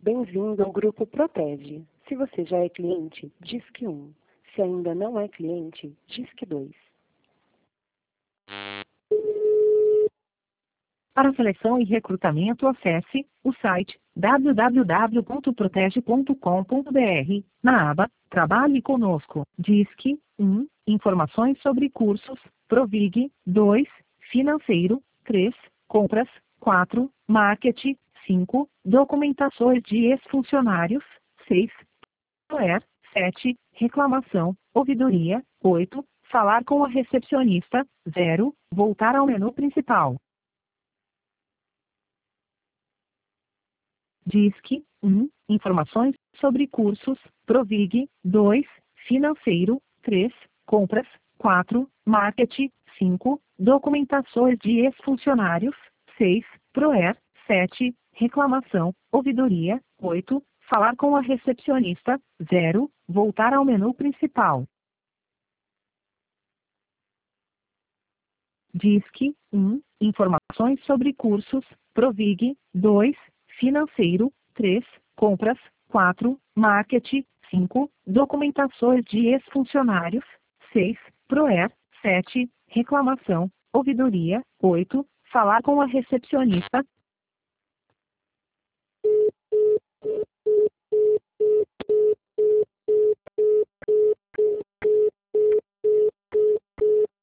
Bem-vindo ao Grupo Protege. Se você já é cliente, disque 1. Se ainda não é cliente, disque 2. Para seleção e recrutamento, acesse o site www.protege.com.br. Na aba Trabalhe conosco, disque 1. Informações sobre cursos, Provig. 2. Financeiro. 3. Compras. 4. Marketing. 5. Documentações de ex-funcionários. 6. Software. 7. Reclamação, ouvidoria. 8. Falar com a recepcionista. 0. Voltar ao menu principal. Disque 1. Informações sobre cursos, Provig. 2. Financeiro. 3. Compras. 4. Marketing. 5. Documentações de ex-funcionários. 6. Proer. 7. Reclamação, ouvidoria. 8. Falar com a recepcionista. 0. Voltar ao menu principal. Disque 1. Informações sobre cursos, Provig. 2. Financeiro. 3. Compras. 4. Marketing. 5. Documentações de ex-funcionários. 6. Proer. 7. Reclamação, ouvidoria. 8. Falar com a recepcionista.